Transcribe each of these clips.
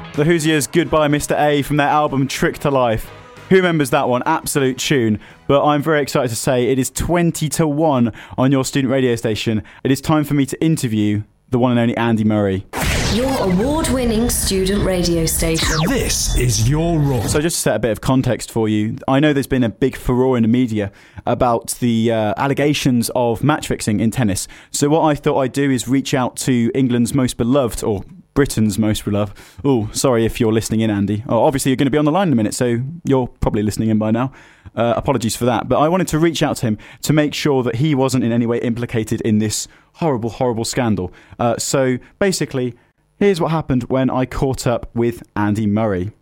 The Hoosiers' Goodbye Mr. A from their album Trick to Life. Who remembers that one? Absolute tune. But I'm very excited to say it is 20-1 on your student radio station. It is time for me to interview the one and only Andy Murray. Your award-winning student radio station. This is Your Raw. So just to set a bit of context for you, I know there's been a big furore in the media about the allegations of match fixing in tennis. So what I thought I'd do is reach out to England's most beloved, or Britain's most beloved. Oh, sorry if you're listening in, Andy. Oh, obviously, you're going to be on the line in a minute, so you're probably listening in by now. Apologies for that. But I wanted to reach out to him to make sure that he wasn't in any way implicated in this horrible, horrible scandal. So basically, here's what happened when I caught up with Andy Murray.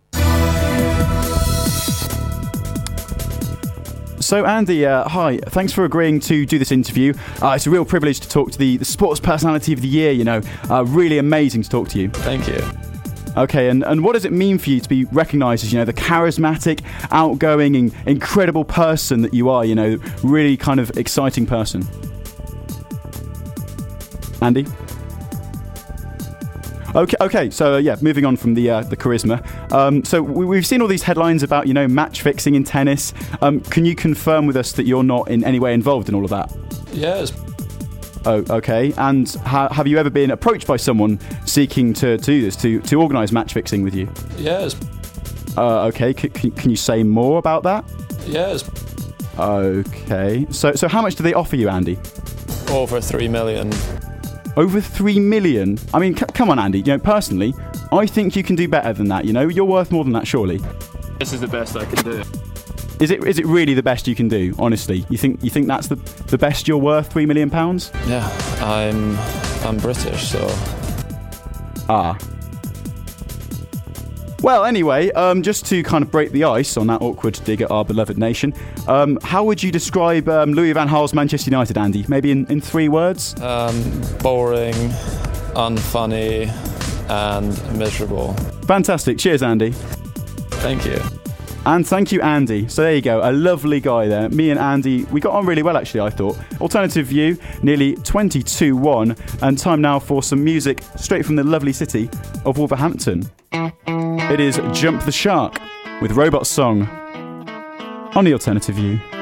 So Andy, hi. Thanks for agreeing to do this interview. It's a real privilege to talk to the sports personality of the year, you know. Really amazing to talk to you. Thank you. Okay, and what does it mean for you to be recognised as, you know, the charismatic, outgoing, and incredible person that you are, you know, really kind of exciting person? Andy? Okay. So moving on from the charisma. So we've seen all these headlines about, you know, match fixing in tennis. Can you confirm with us that you're not in any way involved in all of that? Yes. Oh, okay. And have you ever been approached by someone seeking to do this, to organise match fixing with you? Yes. Okay. Can you say more about that? Yes. Okay. So how much do they offer you, Andy? Over 3 million. Over 3 million? I mean, come on, Andy. You know, personally, I think you can do better than that. You know, you're worth more than that, surely. This is the best I can do. Is it really the best you can do? Honestly, you think that's the best you're worth? £3 million? Yeah, I'm British, so. Well, anyway, just to kind of break the ice on that awkward dig at our beloved nation, how would you describe Louis van Gaal's Manchester United, Andy? Maybe in 3 words? Boring, unfunny, and miserable. Fantastic. Cheers, Andy. Thank you. And thank you, Andy. So there you go, a lovely guy there. Me and Andy, we got on really well, actually, I thought. Alternative View, nearly 22-1, and time now for some music straight from the lovely city of Wolverhampton. It is Jump the Shark with Robot Song on the Alternative View.